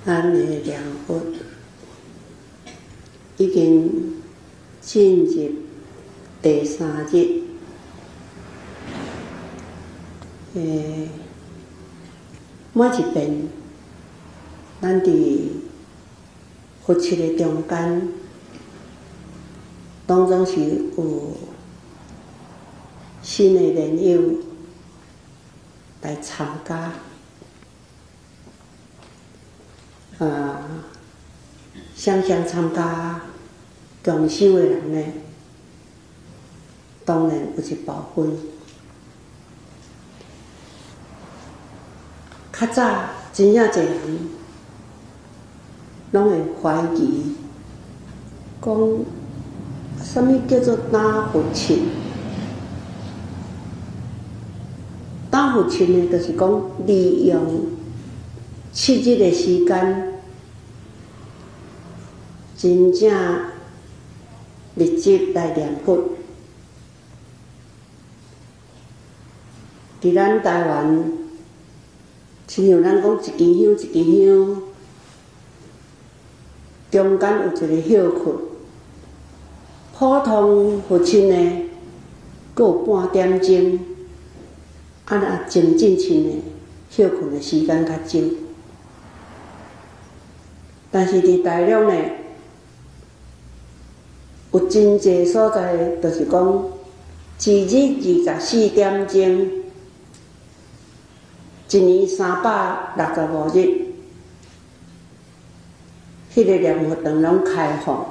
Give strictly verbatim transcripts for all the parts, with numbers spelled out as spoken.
咱的念佛已经进入第三日。诶，每一遍，咱伫佛七的中间，当中是有新的莲友来参加。啊，想想参加共修的人呢，当然有一部分。较早真正侪人，拢会怀疑，讲什么叫做打佛七？打佛七呢，就是讲利用七日的时间，真正密集来念佛。伫咱台湾，亲像咱讲一支香一支香，中间有一个休困。普通佛亲呢，阁有半点钟，啊若真正亲呢，休困的时间较少。但是伫大陆呢，有真济所在，就是讲一日二十四点钟，一年三百六十五日，迄个念佛堂拢开放。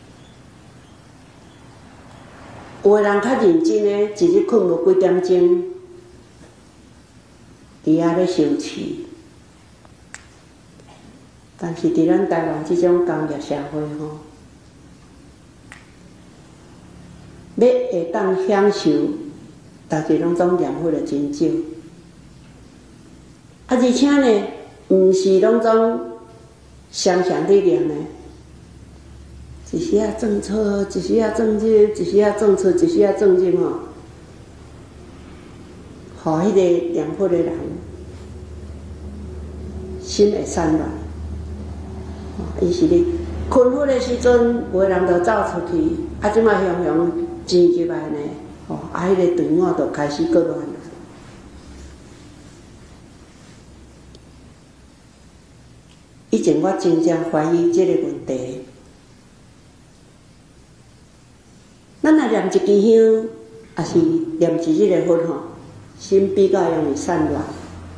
有的人较认真呢，一日困无几点钟，伫遐咧修持。但是伫咱台湾即种工业社会吼，要会当享受，大家拢总念佛的真少。啊，而且呢，毋是拢总常常伫念呢，一时啊种错，一时啊种入，一时啊种错，一时啊种入吼，互迄个念佛的人心会散乱。伊是咧困佛的时阵，有的人就走出去，啊，即摆雄雄钱入来呢，吼，啊，迄个队伍就开始搁乱了。以前我真正怀疑即个问题，咱若念一支香，也是念一日的佛吼，心比较容易散乱。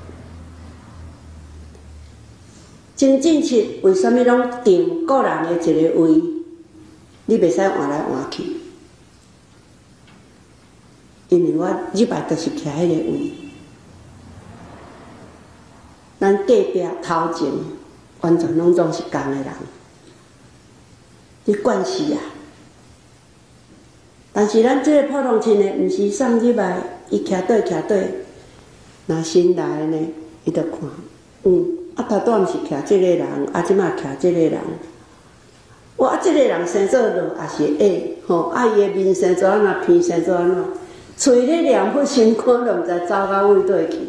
真正是为什么拢定个人的一个位？你袂使换来换去，因为我入来就是徛迄个位。咱隔壁头前完全拢总是共的人，你惯势啊！但是咱这个普通亲的，毋是送入来，伊徛对徛对，若新来的呢，伊就看，嗯。啊，头拄毋是徛即个人，啊，即摆徛即个人。我啊，即个人生做落也是会吼，啊，伊的面生做安怎，鼻生做安怎，嘴咧念佛，心肝都毋知走到位倒去。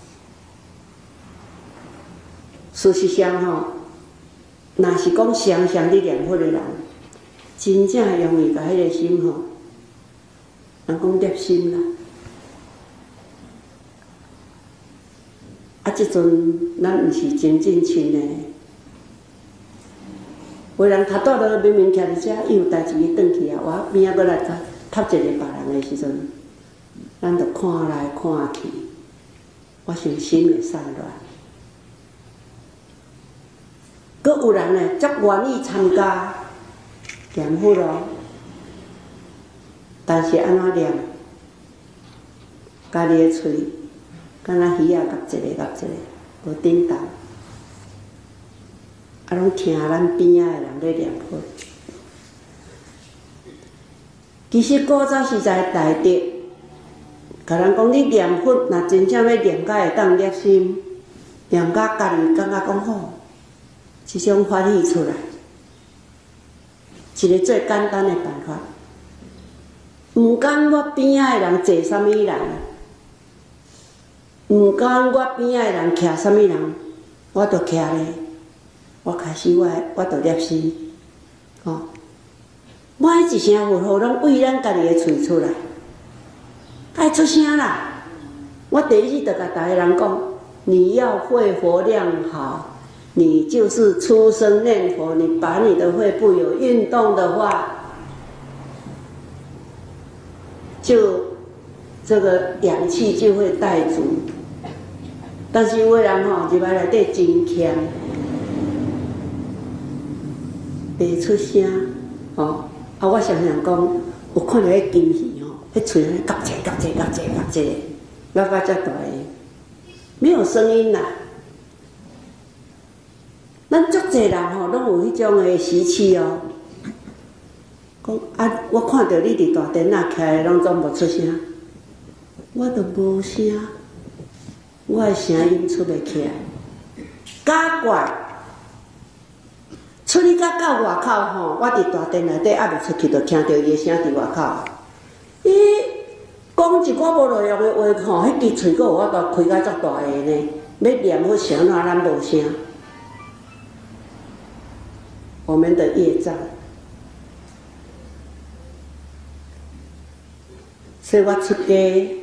事实上吼，若是讲常常伫念佛的人，真正容易甲迄个心吼，人讲入心啦。啊，即阵咱毋是真正亲的，有人头拄落明明徛伫遮，伊有代志伊转去啊，我边仔搁来插一个别人的时阵，咱就看来看去，我想心会散乱。搁有人呢，足愿意参加念佛咯，但是安怎念？家己的喙。敢若鱼仔夹一个夹一个，无顶当，啊，拢听咱边仔的人咧念佛。其实古早时代大德，甲人讲你念佛，若真正要念甲会当入心，念甲家己感觉讲好，即种法喜出来，一个最简单的办法。毋管我边仔的人坐啥物人。毋管我边仔的人徛啥物人，我就徛咧。 我开始我我就念诗，吼、哦，每一声佛号拢为咱家己的喙出来，爱出声啦。我第一日就甲大家人讲，你要肺活量好，你就是出声念佛，你把你的肺部有运动的话，就这个氧气就会带足。但是有的人吼，入来内底真欠，袂出声，吼。啊，我常常讲，有看到迄金鱼吼，迄喙安尼夹者夹者夹者夹者，夹到遮大个，没有声音啦。咱足侪人吼，拢有迄种的习气哦。讲啊，我看到你伫大殿仔徛诶，拢总无出声，我都无声。我的声音出袂起来，假怪，出去甲到外口吼，我伫大殿内底还袂出去，就听到伊的声伫外口。伊讲一寡无路用的话吼，迄支喙阁有法度开甲足大个呢，要念好声哪咱无声，我们的业障。所以我出家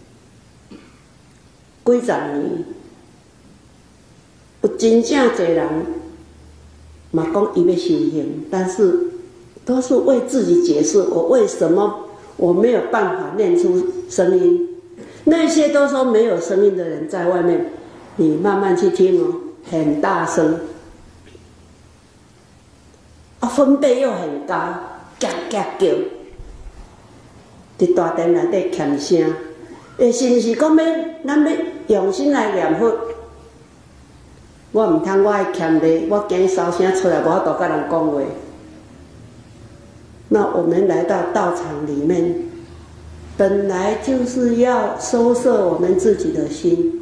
几十年，有真正侪人嘛讲伊要修行，但是都是为自己解释我为什么我没有办法念出声音。那些都说没有声音的人在外面，你慢慢去听哦，很大声，啊分贝又很高，嘎嘎叫，伫大殿内底欠声。诶，是毋是讲要咱要用心来念佛？我毋通我爱欠咧，我惊烧声出来，无法度甲人讲话。那我们来到道场里面，本来就是要收摄我们自己的心。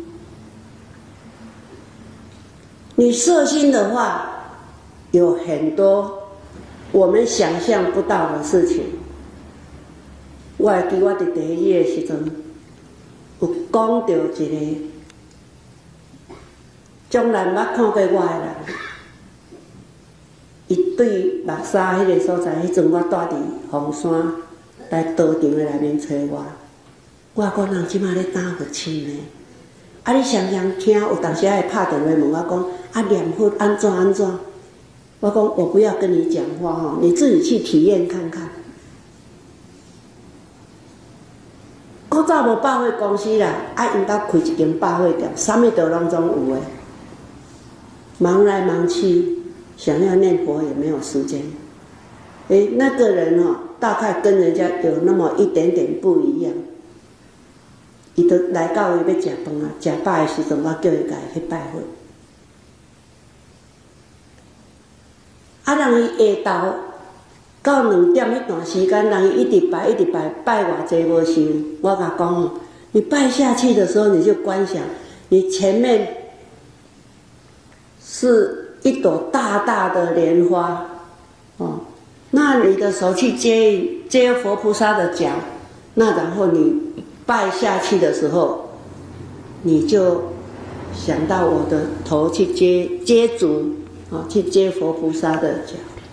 你摄心的话，有很多我们想象不到的事情。我会记我伫第一日的时阵。有讲到一个从来捌看过我的人，伊对目沙迄个所在，迄阵我住伫凤山来道场的内面找我，我讲人即马咧打佛亲呢，啊你常常听，有当时会拍电话问我讲，啊念佛安怎安怎？我讲我不要跟你讲话吼，你自己去体验看看。古早无百货公司啦，啊，因兜开一间百货店，啥物都拢总有诶。忙来忙去，想要念佛也没有时间。诶，那个人哦，大概跟人家有那么一点点不一样。伊就来到伊要食饭啊，食饱诶时阵，我叫伊家去拜佛。啊，人伊下昼。到两点迄段时间，人伊一直拜一直拜，拜偌济无收。我甲讲哦，你拜下去的时候，你就观想，你前面是一朵大大的莲花，哦，那你的手去接接佛菩萨的脚，那然后你拜下去的时候，你就想到我的头去接接足，啊、哦，去接佛菩萨的脚。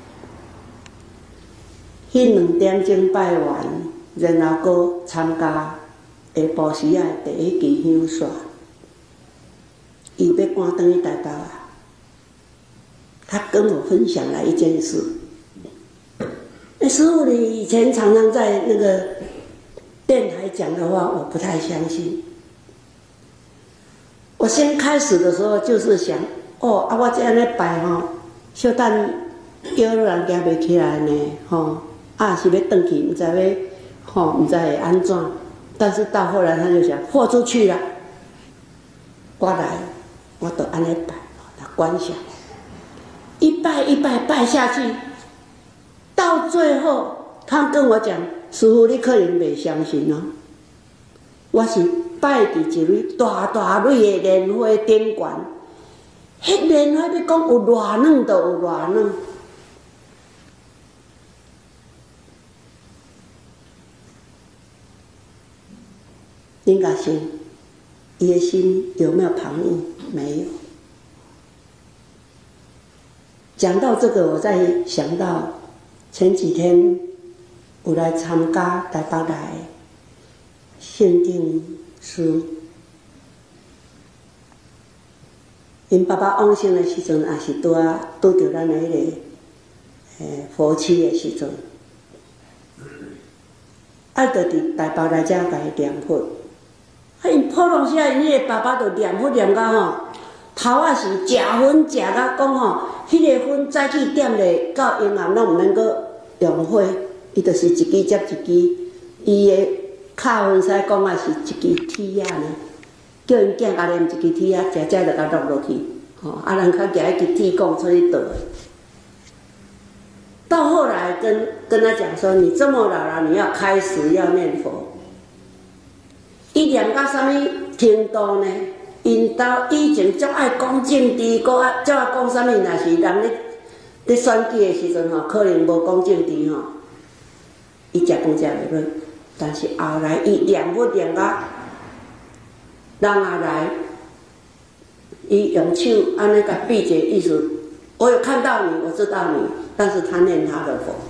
迄两点钟拜完，然后搁参加下晡时啊第一支香线，伊要赶转去台北啊。他跟我分享了一件事。那师父，你以前常常在那个电台讲的话，我不太相信。我先开始的时候就是想，哦啊，我这样咧拜吼，小等叫人行袂起来呢，吼。啊，是要转去，毋知要吼，毋知会安怎。但是到后来，他就想豁出去了。我来，我都安尼拜，他观想，一拜一拜拜下去，到最后，他跟我讲：“师父，你可能袂相信哦，我是拜伫一蕊大大蕊的莲花顶悬，迄莲花要讲有偌软，就有偌软。”应该信，伊的心有没有旁骛？没有。 讲到这个，我再想到前几天有来参加台北来限定书，因爸爸往生的时阵，也是拄啊拄着咱的迄、那个诶佛期的时阵，啊，就伫台北来遮甲伊念佛。啊，因普通时啊，因迄个爸爸就念佛念到吼，头仔是食薰食到讲吼，迄、那个薰早起点咧到阴暗拢毋能够用火，伊就是一支接一支，伊的敲薰使讲啊是一支铁啊呢，叫因囝甲念一支铁啊，食食就甲落落去，吼，啊人较举一支铁讲出去倒。到后来跟跟他讲说，你这么老了，你要开始要念佛。伊念到什么程度呢？因兜以前足爱讲政治，搁爱足爱讲什么？若是人咧咧选举的时阵吼，可能无讲政治吼，伊食饭食袂落。但是后来伊念佛念到人也来，伊用手安尼甲比者意思，我有看到你，我知道你。但是他念他的佛，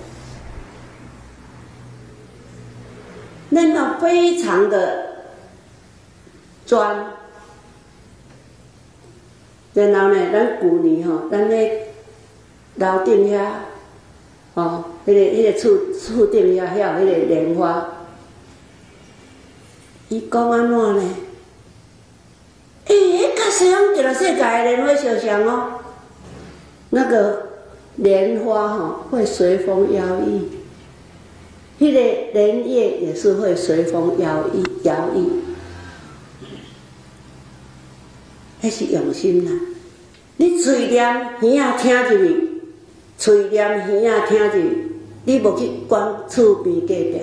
念到非常的专。然后呢，咱旧年吼，咱咧楼顶遐，吼，迄、那个迄、那个厝厝顶遐遐有迄个莲花，伊讲安怎呢？诶、欸，迄甲西方极乐世界的莲花相像哦，那个。莲花哈会随风摇曳，迄、那个莲叶也是会随风摇曳摇曳，迄是用心啦。你嘴念耳仔听入去，嘴念耳仔听入去，你无去管厝边隔壁，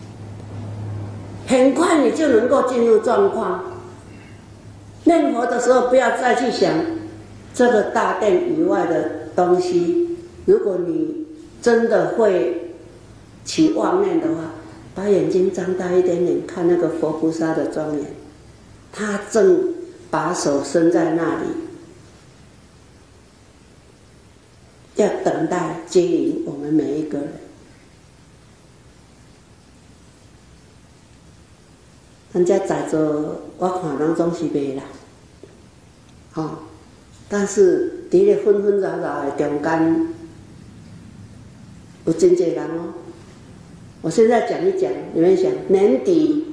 很快你就能够进入状况。念佛的时候，不要再去想这个大殿以外的东西。如果你真的会起妄念的话，把眼睛张大一点点，看那个佛菩萨的庄严，他正把手伸在那里，要等待接引我们每一个人。人家在座，我看人总是袂啦，吼、哦，但是伫咧纷纷扰扰的中间。有真济人哦！我现在讲一讲，你们想年底，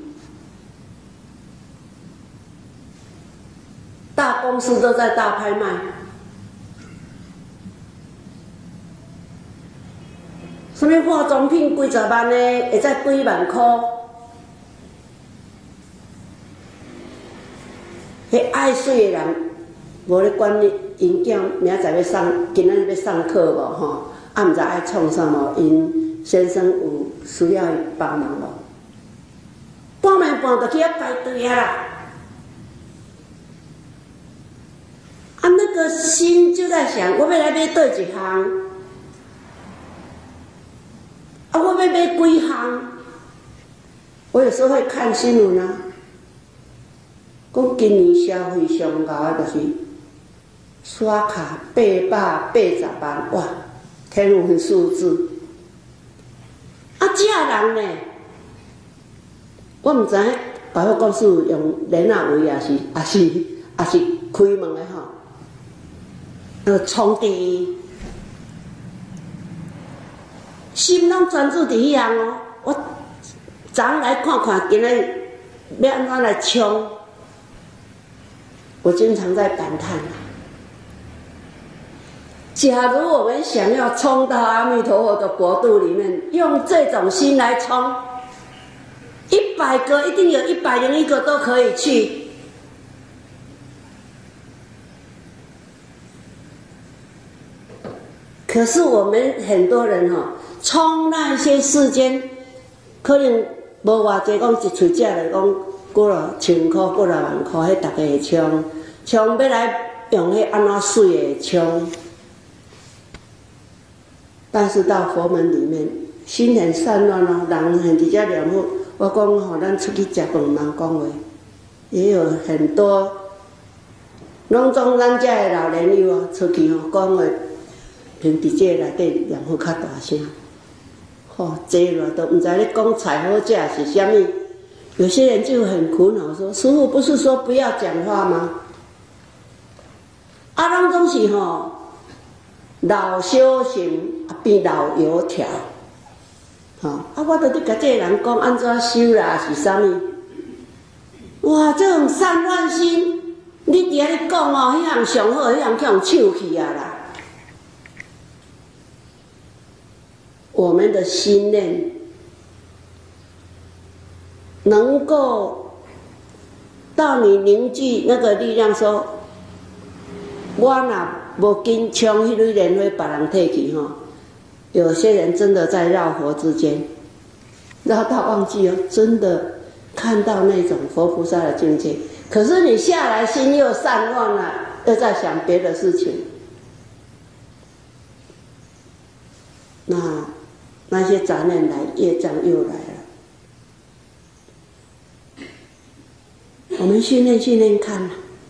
大公司都在大拍卖，什么化妆品几十万的，会在几万块，迄爱水的人，无咧管你因囝明仔载要上，今仔日要上课无吼？啊，毋知爱创啥无？因先生有需要帮忙无？半暝半就去遐排队啊啦！啊，那个心就在想，我要来买对一项？啊，我要买几项？我有时候会看新闻啊，讲今年消费上高的就是刷卡八百八十万，哇！天文数字，啊，这人呢？我唔知百货公司用莲仔位，也是也是也是开门的吼，那个冲第一，心拢专注伫迄样哦。我昨昏来看看，今日要安怎来冲？我经常在感叹。假如我们想要冲到阿弥陀佛的国度里面，用这种心来冲，一百个一定有一百零一个都可以去。可是我们很多人吼、哦，冲那些世间，可能无偌济讲一喙食来讲几落千块、几落万块，迄大家会冲，冲要来用迄安怎水的冲。但是到佛门里面，心很散乱哦，人很伫遮念佛。我讲吼，咱出去食饭唔通讲话，也有很多拢总咱遮的老年友啊，出去吼讲话， 平伫这内底念佛较大声，吼、哦，坐了都唔知咧讲菜好食是虾米。有些人就很苦恼说：“师父不是说不要讲话吗？”啊，咱总是吼、哦、老修行变老油条，吼、哦、啊，我都伫甲这个人讲安怎修啦是啥物？哇，这种散乱心，你伫遐咧讲哦，迄项上好，迄项叫人臭去啊啦！我们的心念能够到你凝聚那个力量说，我若无紧抢迄蕊莲花，别人摕去吼。有些人真的在绕佛之间，绕到忘记哦，真的看到那种佛菩萨的境界。可是你下来心又散乱了，又在想别的事情，那那些杂念来，业障又来了。我们训练训练看，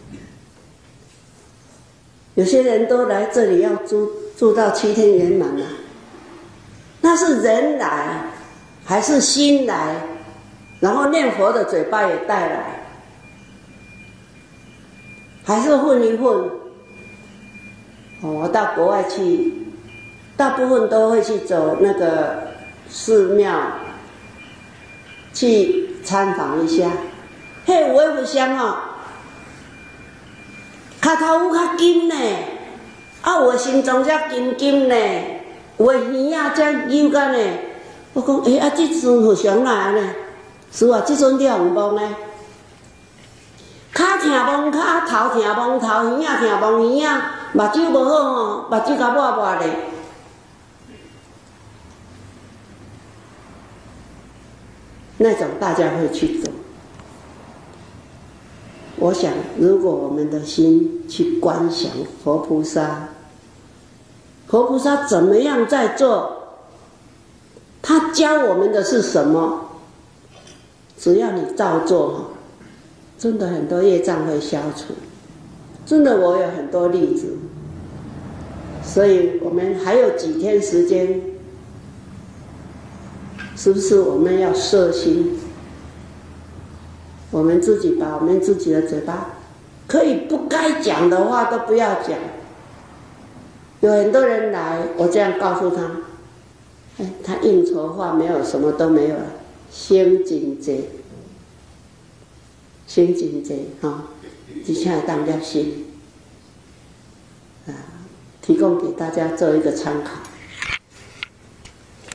有些人都来这里要住住到七天圆满了，那是人来还是心来？然后念佛的嘴巴也带来，还是混一混？哦，我到国外去，大部分都会去走那个寺庙，去参访一下。迄有诶有像哦，脚头有较金呢，啊有诶心脏才金金呢，有诶耳仔才扭干呢。我讲，诶、欸、啊，即阵互相来安尼，是啊，即阵你互摸呢？脚疼摸脚，头疼摸头，耳仔疼摸耳仔，目睭无好吼，目睭甲抹抹咧。那种大家会去做。我想，如果我们的心去观想佛菩萨，佛菩萨怎么样在做？他教我们的是什么？只要你照做，真的很多业障会消除。真的，我有很多例子。所以我们还有几天时间，是不是我们要摄心？我们自己把我们自己的嘴巴，可以不该讲的话都不要讲。有很多人来，我这样告诉他，哎，他应酬话没有，什么都没有了，先真济，先真济哈，一切当业心啊，提供给大家做一个参考。